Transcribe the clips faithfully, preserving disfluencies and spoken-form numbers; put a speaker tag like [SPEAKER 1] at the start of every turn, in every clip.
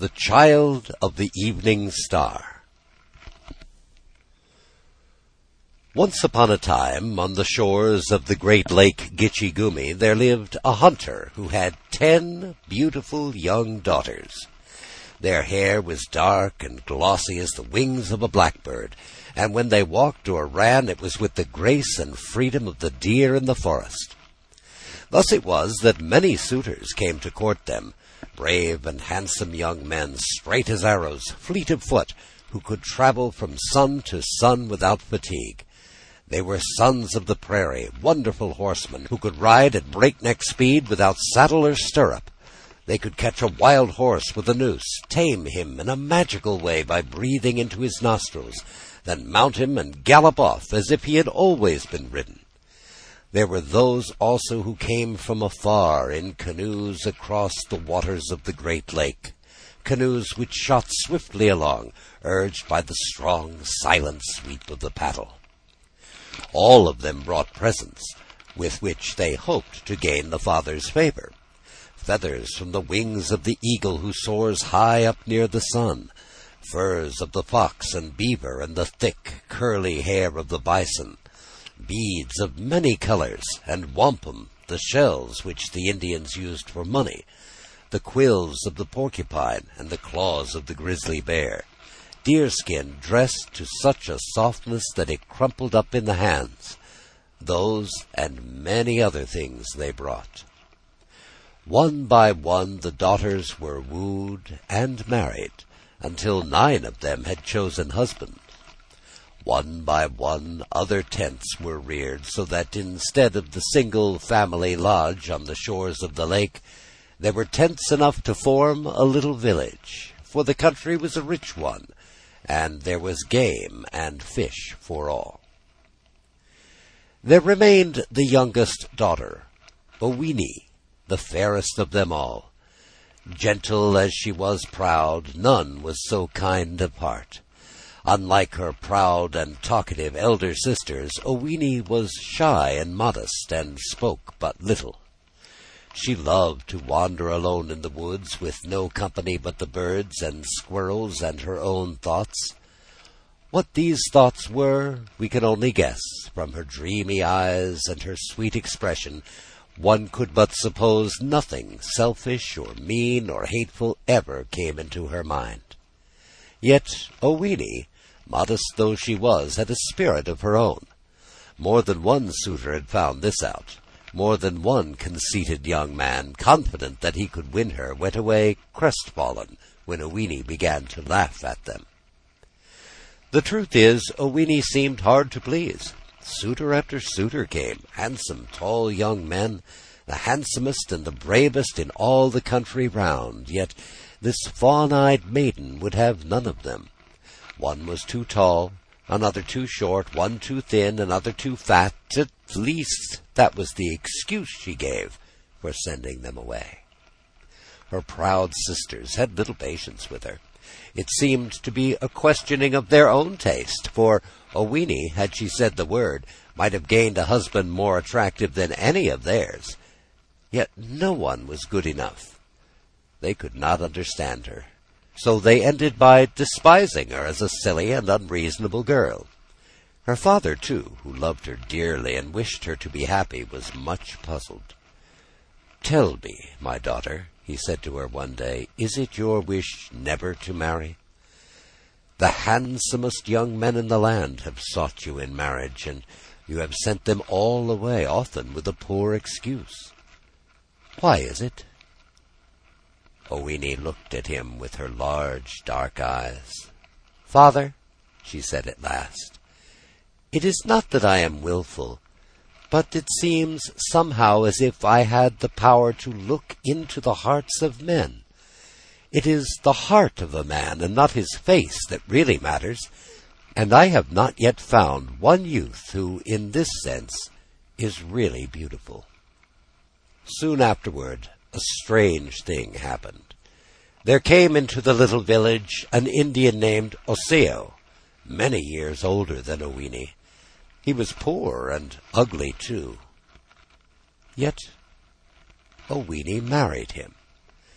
[SPEAKER 1] The Child of the Evening Star. Once upon a time, on the shores of the great lake Gitche-Gumee, there lived a hunter who had ten beautiful young daughters. Their hair was dark and glossy as the wings of a blackbird, and when they walked or ran, it was with the grace and freedom of the deer in the forest. Thus it was that many suitors came to court them, brave and handsome young men, straight as arrows, fleet of foot, who could travel from sun to sun without fatigue. They were sons of the prairie, wonderful horsemen, who could ride at breakneck speed without saddle or stirrup. They could catch a wild horse with a noose, tame him in a magical way by breathing into his nostrils, then mount him and gallop off as if he had always been ridden. There were those also who came from afar in canoes across the waters of the great lake, canoes which shot swiftly along, urged by the strong, silent sweep of the paddle. All of them brought presents, with which they hoped to gain the father's favor. Feathers from the wings of the eagle who soars high up near the sun, furs of the fox and beaver, and the thick, curly hair of the bison, beads of many colors, and wampum, the shells which the Indians used for money, the quills of the porcupine, and the claws of the grizzly bear, deerskin dressed to such a softness that it crumpled up in the hands. Those and many other things they brought. One by one the daughters were wooed and married, until nine of them had chosen husbands. One by one other tents were reared, so that instead of the single family lodge on the shores of the lake, there were tents enough to form a little village, for the country was a rich one, and there was game and fish for all. There remained the youngest daughter, Oweenee, the fairest of them all. Gentle as she was proud, none was so kind of heart. Unlike her proud and talkative elder sisters, Oweenee was shy and modest, and spoke but little. She loved to wander alone in the woods, with no company but the birds and squirrels and her own thoughts. What these thoughts were, we can only guess. From her dreamy eyes and her sweet expression, one could but suppose nothing selfish or mean or hateful ever came into her mind. Yet Oweenee, modest though she was, had a spirit of her own. More than one suitor had found this out. More than one conceited young man, confident that he could win her, went away crestfallen when Oweenee began to laugh at them. The truth is, Oweenee seemed hard to please. Suitor after suitor came, handsome, tall young men, the handsomest and the bravest in all the country round, yet this fawn-eyed maiden would have none of them. One was too tall, another too short, one too thin, another too fat. At least that was the excuse she gave for sending them away. Her proud sisters had little patience with her. It seemed to be a questioning of their own taste, for Oweenee, had she said the word, might have gained a husband more attractive than any of theirs. Yet no one was good enough. They could not understand her, so they ended by despising her as a silly and unreasonable girl. Her father, too, who loved her dearly and wished her to be happy, was much puzzled. "Tell me, my daughter," he said to her one day, "is it your wish never to marry? The handsomest young men in the land have sought you in marriage, and you have sent them all away, often with a poor excuse. Why is it?" Oweenee looked at him with her large, dark eyes. "Father," she said at last, "it is not that I am wilful, but it seems somehow as if I had the power to look into the hearts of men. It is the heart of a man, and not his face, that really matters, and I have not yet found one youth who, in this sense, is really beautiful." Soon afterward, a strange thing happened. There came into the little village an Indian named Osseo, many years older than Oweenee. He was poor and ugly, too. Yet Oweenee married him.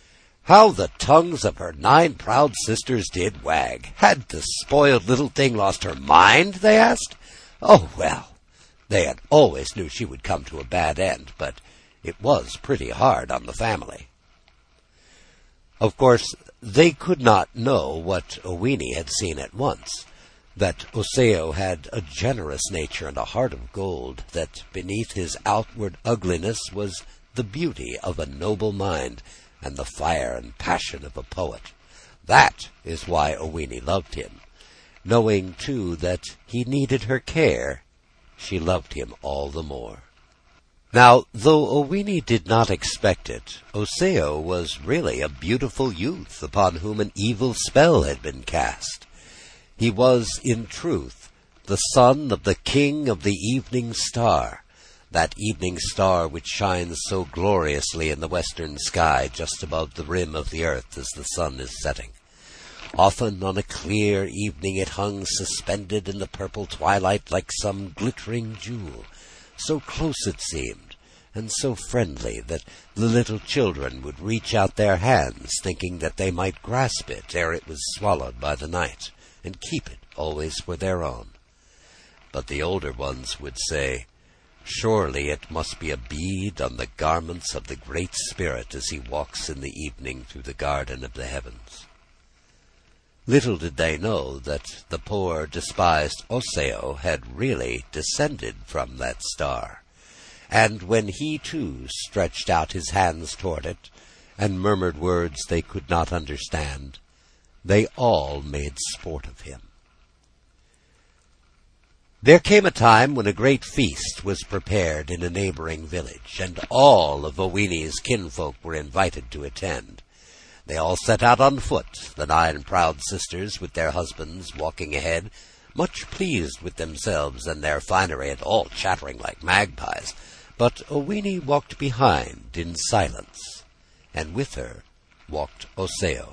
[SPEAKER 1] How the tongues of her nine proud sisters did wag! Had the spoiled little thing lost her mind, they asked? Oh, well, they had always knew she would come to a bad end, but it was pretty hard on the family. Of course, they could not know what Owini had seen at once, that Osseo had a generous nature and a heart of gold, that beneath his outward ugliness was the beauty of a noble mind and the fire and passion of a poet. That is why Owini loved him. Knowing, too, that he needed her care, she loved him all the more. Now, though Owini did not expect it, Osseo was really a beautiful youth upon whom an evil spell had been cast. He was, in truth, the son of the king of the evening star, that evening star which shines so gloriously in the western sky just above the rim of the earth as the sun is setting. Often on a clear evening it hung suspended in the purple twilight like some glittering jewel. So close it seemed, and so friendly, that the little children would reach out their hands, thinking that they might grasp it ere it was swallowed by the night, and keep it always for their own. But the older ones would say, "Surely it must be a bead on the garments of the Great Spirit as he walks in the evening through the garden of the heavens." Little did they know that the poor, despised Osseo had really descended from that star, and when he too stretched out his hands toward it, and murmured words they could not understand, they all made sport of him. There came a time when a great feast was prepared in a neighboring village, and all of Owini's kinfolk were invited to attend. They all set out on foot, the nine proud sisters with their husbands walking ahead, much pleased with themselves and their finery, and all chattering like magpies. But Owini walked behind in silence, and with her walked Osseo.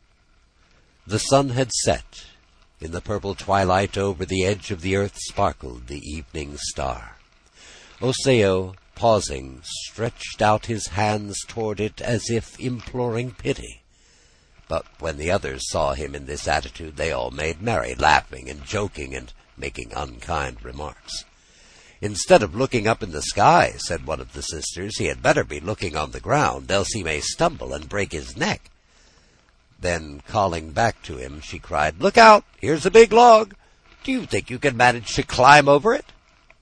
[SPEAKER 1] The sun had set. In the purple twilight over the edge of the earth sparkled the evening star. Osseo, pausing, stretched out his hands toward it as if imploring pity. But when the others saw him in this attitude, they all made merry, laughing and joking and making unkind remarks. "Instead of looking up in the sky," said one of the sisters, "he had better be looking on the ground, else he may stumble and break his neck." Then, calling back to him, she cried, "Look out! Here's a big log! Do you think you can manage to climb over it?"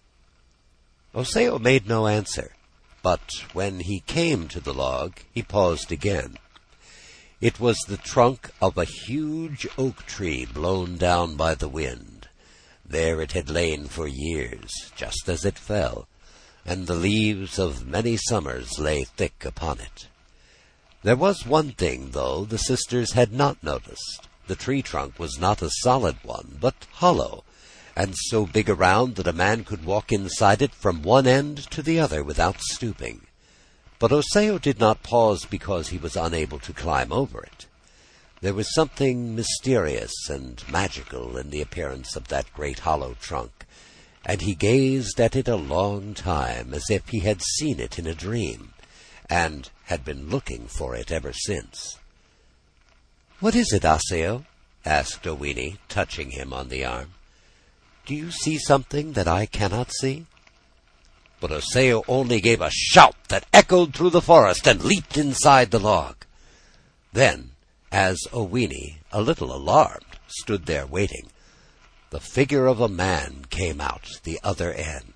[SPEAKER 1] Osseo made no answer, but when he came to the log, he paused again. It was the trunk of a huge oak tree blown down by the wind. There it had lain for years, just as it fell, and the leaves of many summers lay thick upon it. There was one thing, though, the sisters had not noticed. The tree trunk was not a solid one, but hollow, and so big around that a man could walk inside it from one end to the other without stooping. But Osseo did not pause because he was unable to climb over it. There was something mysterious and magical in the appearance of that great hollow trunk, and he gazed at it a long time, as if he had seen it in a dream, and had been looking for it ever since. "What is it, Osseo?" asked Owini, touching him on the arm. "Do you see something that I cannot see?" But Osseo only gave a shout that echoed through the forest and leaped inside the log. Then, as Owini, a little alarmed, stood there waiting, the figure of a man came out the other end.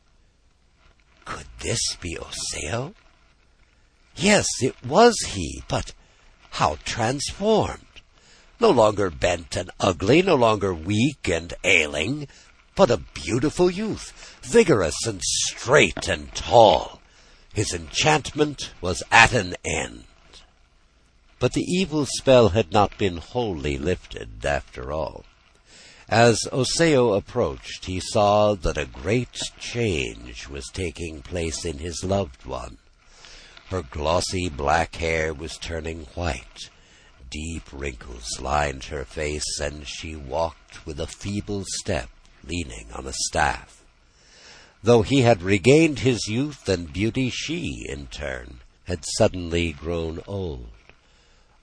[SPEAKER 1] Could this be Osseo? Yes, it was he, but how transformed! No longer bent and ugly, no longer weak and ailing, but a beautiful youth, vigorous and straight and tall. His enchantment was at an end. But the evil spell had not been wholly lifted, after all. As Osseo approached, he saw that a great change was taking place in his loved one. Her glossy black hair was turning white. Deep wrinkles lined her face, and she walked with a feeble step, leaning on a staff. Though he had regained his youth and beauty, she, in turn, had suddenly grown old.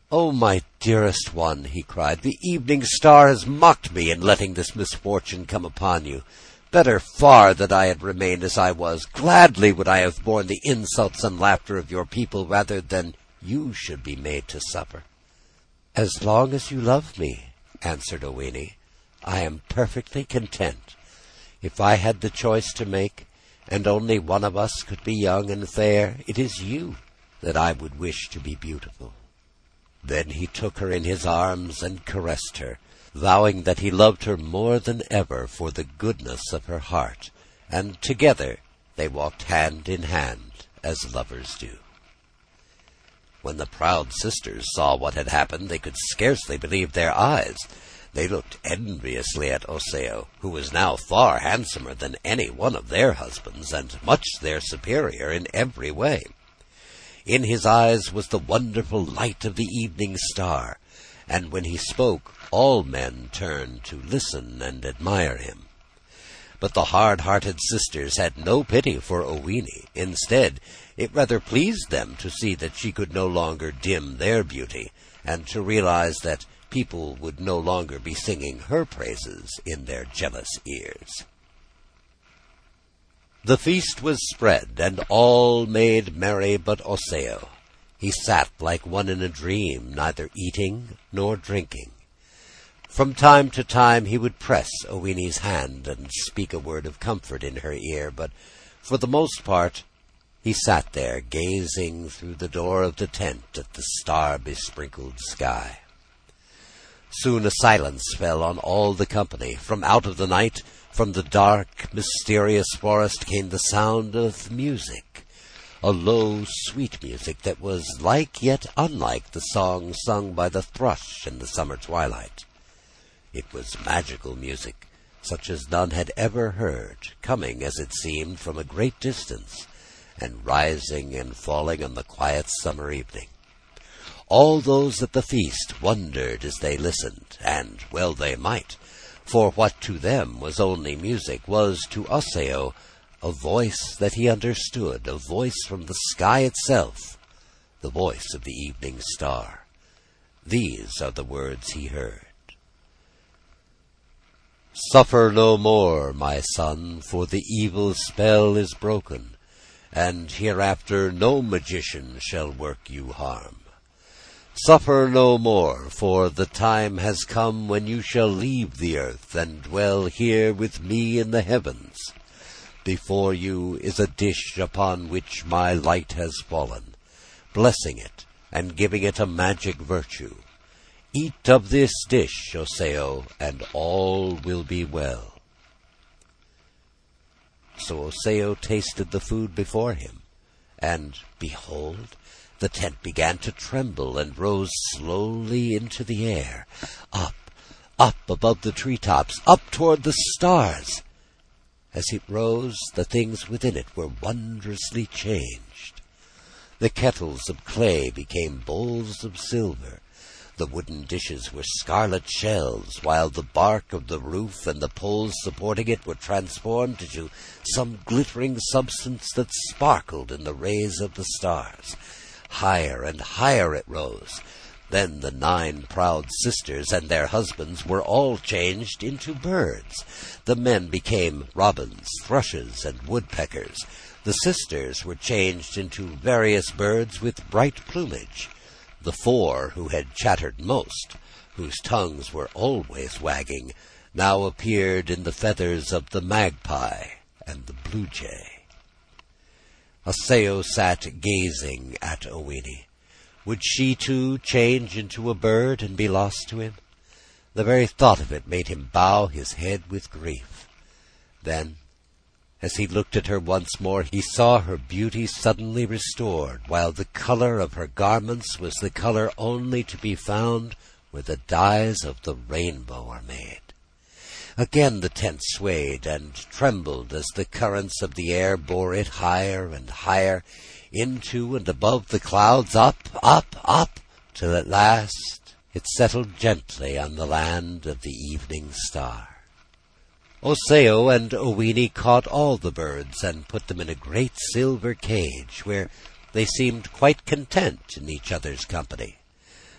[SPEAKER 1] "Oh, my dearest one," he cried, "the evening star has mocked me in letting this misfortune come upon you. Better far that I had remained as I was. Gladly would I have borne the insults and laughter of your people rather than you should be made to suffer." "As long as you love me," answered Owini, "I am perfectly content. If I had the choice to make, and only one of us could be young and fair, it is you that I would wish to be beautiful." Then he took her in his arms and caressed her, vowing that he loved her more than ever for the goodness of her heart, and together they walked hand in hand as lovers do. When the proud sisters saw what had happened, they could scarcely believe their eyes. They looked enviously at Osseo, who was now far handsomer than any one of their husbands, and much their superior in every way. In his eyes was the wonderful light of the evening star, and when he spoke, all men turned to listen and admire him. But the hard-hearted sisters had no pity for Owini. Instead, it rather pleased them to see that she could no longer dim their beauty, and to realize that people would no longer be singing her praises in their jealous ears. The feast was spread, and all made merry but Osseo. He sat like one in a dream, neither eating nor drinking. From time to time he would press Owini's hand and speak a word of comfort in her ear, but for the most part he sat there gazing through the door of the tent at the star-besprinkled sky. Soon a silence fell on all the company. From out of the night, from the dark, mysterious forest, came the sound of music, a low, sweet music that was like yet unlike the song sung by the thrush in the summer twilight. It was magical music, such as none had ever heard, coming, as it seemed, from a great distance, and rising and falling on the quiet summer evening. All those at the feast wondered as they listened, and well they might, for what to them was only music was to Osseo a voice that he understood, a voice from the sky itself, the voice of the evening star. These are the words he heard. "Suffer no more, my son, for the evil spell is broken, and hereafter no magician shall work you harm. Suffer no more, for the time has come when you shall leave the earth and dwell here with me in the heavens. Before you is a dish upon which my light has fallen, blessing it and giving it a magic virtue. Eat of this dish, Osseo, and all will be well." So Osseo tasted the food before him, and behold, the tent began to tremble and rose slowly into the air, up, up above the treetops, up toward the stars. As it rose, the things within it were wondrously changed. The kettles of clay became bowls of silver. The wooden dishes were scarlet shells, while the bark of the roof and the poles supporting it were transformed into some glittering substance that sparkled in the rays of the stars. Higher and higher it rose. Then the nine proud sisters and their husbands were all changed into birds. The men became robins, thrushes, and woodpeckers. The sisters were changed into various birds with bright plumage. The four who had chattered most, whose tongues were always wagging, now appeared in the feathers of the magpie and the blue jay. Osseo sat gazing at Owini. Would she too change into a bird and be lost to him? The very thought of it made him bow his head with grief. Then, as he looked at her once more, he saw her beauty suddenly restored, while the color of her garments was the color only to be found where the dyes of the rainbow are made. Again the tent swayed and trembled as the currents of the air bore it higher and higher, into and above the clouds, up, up, up, till at last it settled gently on the land of the evening star. Osseo and Owini caught all the birds and put them in a great silver cage, where they seemed quite content in each other's company.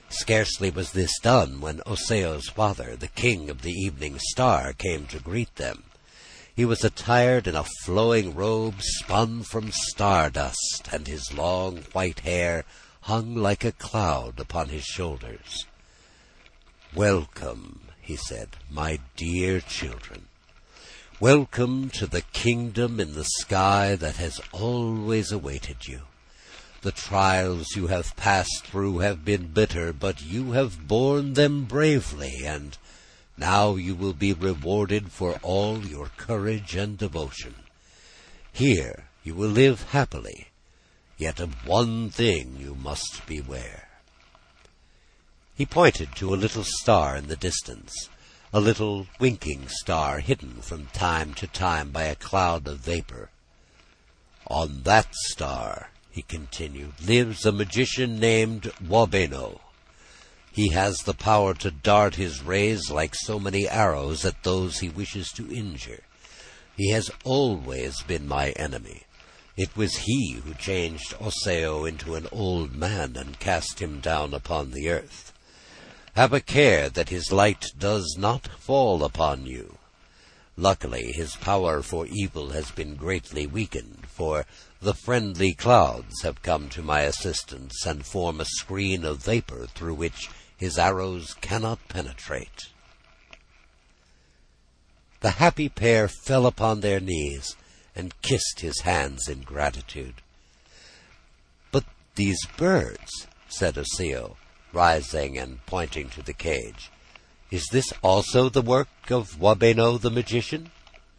[SPEAKER 1] Scarcely was this done when Oseo's father, the king of the Evening Star, came to greet them. He was attired in a flowing robe spun from stardust, and his long white hair hung like a cloud upon his shoulders. "Welcome," he said, "my dear children. Welcome to the kingdom in the sky that has always awaited you. The trials you have passed through have been bitter, but you have borne them bravely, and now you will be rewarded for all your courage and devotion. Here you will live happily, yet of one thing you must beware." He pointed to a little star in the distance, a little winking star hidden from time to time by a cloud of vapor. "On that star," he continued, "lives a magician named Wabeno. He has the power to dart his rays like so many arrows at those he wishes to injure. He has always been my enemy. It was he who changed Oseo into an old man and cast him down upon the earth. Have a care that his light does not fall upon you. Luckily, his power for evil has been greatly weakened, for the friendly clouds have come to my assistance and form a screen of vapor through which his arrows cannot penetrate." The happy pair fell upon their knees and kissed his hands in gratitude. "But these birds," said Oseo, rising and pointing to the cage, "is this also the work of Wabeno the magician?"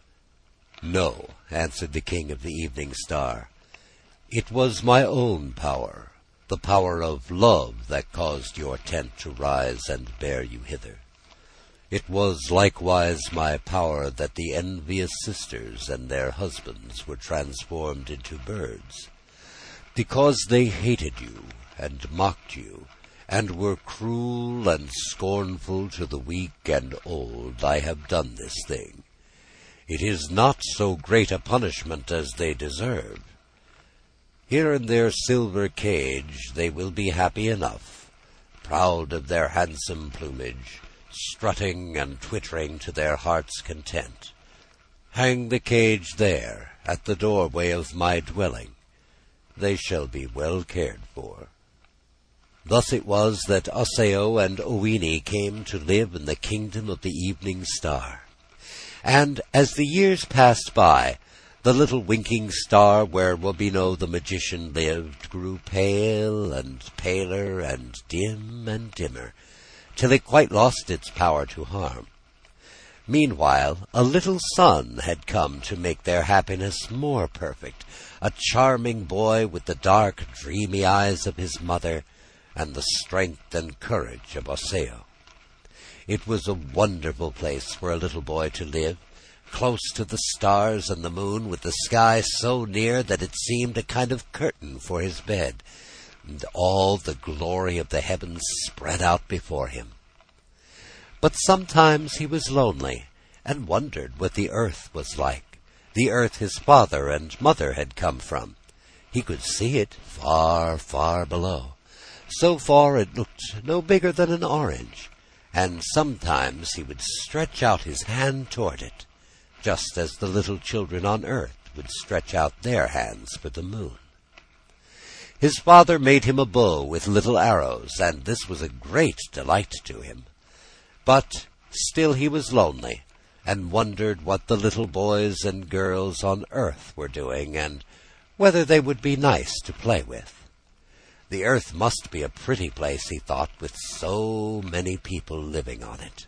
[SPEAKER 1] "No," answered the king of the Evening Star. "It was my own power, the power of love, that caused your tent to rise and bear you hither. It was likewise my power that the envious sisters and their husbands were transformed into birds. Because they hated you and mocked you, and were cruel and scornful to the weak and old, I have done this thing. It is not so great a punishment as they deserve. Here in their silver cage they will be happy enough, proud of their handsome plumage, strutting and twittering to their heart's content. Hang the cage there, at the doorway of my dwelling. They shall be well cared for." Thus it was that Oseo and Owini came to live in the kingdom of the Evening Star. And as the years passed by, the little winking star where Wabeno the magician lived grew pale and paler and dim and dimmer, till it quite lost its power to harm. Meanwhile, a little son had come to make their happiness more perfect, a charming boy with the dark, dreamy eyes of his mother, and the strength and courage of Oseo. It was a wonderful place for a little boy to live, close to the stars and the moon, with the sky so near that it seemed a kind of curtain for his bed, and all the glory of the heavens spread out before him. But sometimes he was lonely, and wondered what the earth was like, the earth his father and mother had come from. He could see it far, far below. So far it looked no bigger than an orange, and sometimes he would stretch out his hand toward it, just as the little children on earth would stretch out their hands for the moon. His father made him a bow with little arrows, and this was a great delight to him. But still he was lonely, and wondered what the little boys and girls on earth were doing, and whether they would be nice to play with. The earth must be a pretty place, he thought, with so many people living on it.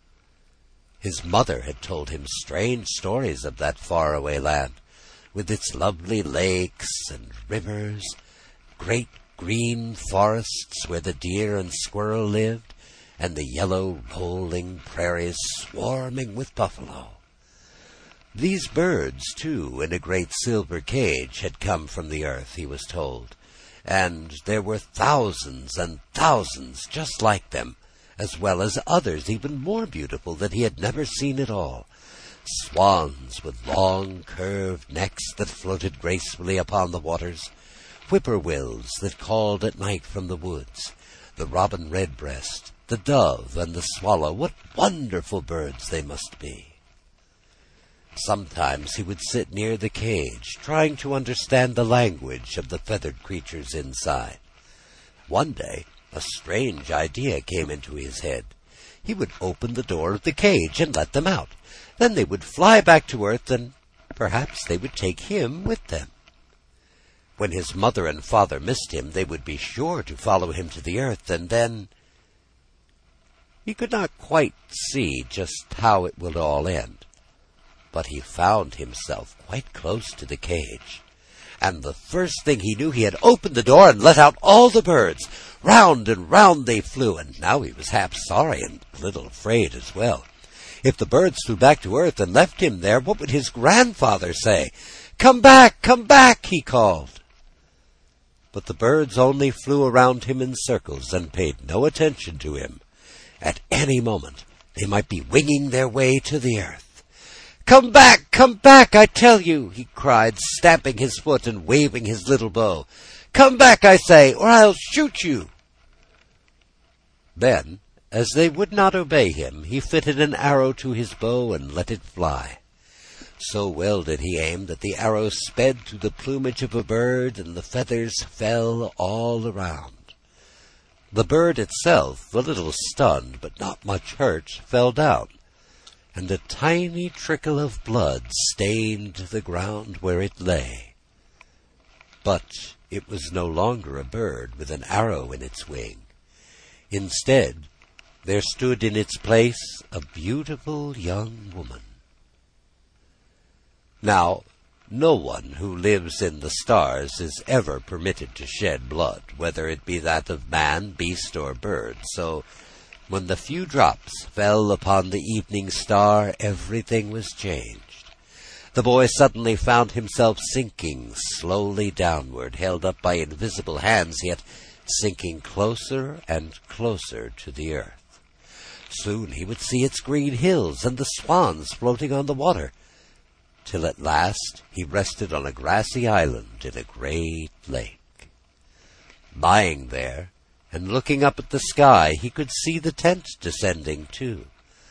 [SPEAKER 1] His mother had told him strange stories of that faraway land, with its lovely lakes and rivers, great green forests where the deer and squirrel lived, and the yellow rolling prairies swarming with buffalo. These birds, too, in a great silver cage, had come from the earth, he was told, and there were thousands and thousands just like them, as well as others even more beautiful that he had never seen at all. Swans with long curved necks that floated gracefully upon the waters, whippoorwills that called at night from the woods, The robin redbreast, the dove, and the swallow, what wonderful birds they must be! Sometimes he would sit near the cage, trying to understand the language of the feathered creatures inside. One day, a strange idea came into his head. He would open the door of the cage and let them out. Then they would fly back to earth, and perhaps they would take him with them. When his mother and father missed him, they would be sure to follow him to the earth, and then... He could not quite see just how it would all end, but he found himself quite close to the cage. And the first thing he knew, he had opened the door and let out all the birds. Round and round they flew, and now he was half sorry and a little afraid as well. If the birds flew back to earth and left him there, what would his grandfather say? "Come back, come back," he called. But the birds only flew around him in circles and paid no attention to him. At any moment they might be winging their way to the earth. "Come back, come back, I tell you," he cried, stamping his foot and waving his little bow. "Come back, I say, or I'll shoot you." Then, as they would not obey him, he fitted an arrow to his bow and let it fly. So well did he aim that the arrow sped through the plumage of a bird, and the feathers fell all around. The bird itself, a little stunned but not much hurt, fell down, and a tiny trickle of blood stained the ground where it lay. But it was no longer a bird with an arrow in its wing. Instead, there stood in its place a beautiful young woman. Now, no one who lives in the stars is ever permitted to shed blood, whether it be that of man, beast, or bird, so when the few drops fell upon the evening star, everything was changed. The boy suddenly found himself sinking slowly downward, held up by invisible hands, yet sinking closer and closer to the earth. Soon he would see its green hills and the swans floating on the water, till at last he rested on a grassy island in a great lake. Lying there, and looking up at the sky, he could see the tent descending too.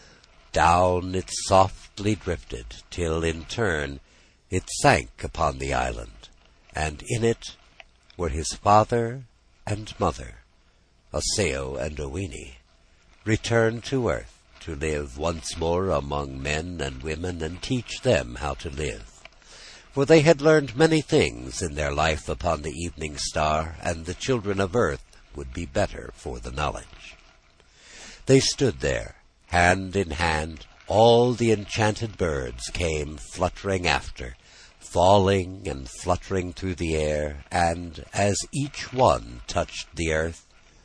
[SPEAKER 1] Down it softly drifted, till in turn it sank upon the island, and in it were his father and mother, Osseo and Owini, returned to earth to live once more among men and women and teach them how to live. For they had learned many things in their life upon the evening star, and the children of earth would be better for the knowledge. They stood there, hand in hand. All the enchanted birds came fluttering after, falling and fluttering through the air, and as each one touched the earth,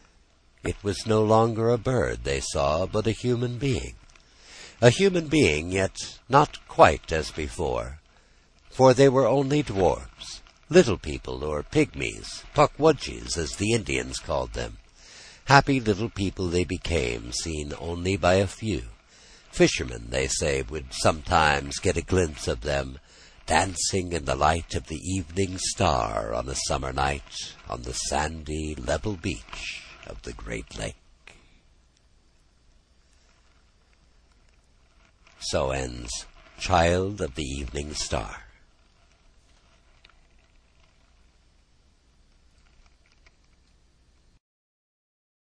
[SPEAKER 1] it was no longer a bird they saw, but a human being. A human being, yet not quite as before, for they were only dwarfs, little people, or pygmies, pukwudgies, as the Indians called them. Happy little people they became, seen only by a few. Fishermen, they say, would sometimes get a glimpse of them, dancing in the light of the evening star on a summer night on the sandy, level beach of the Great Lake. So ends Child of the Evening Star.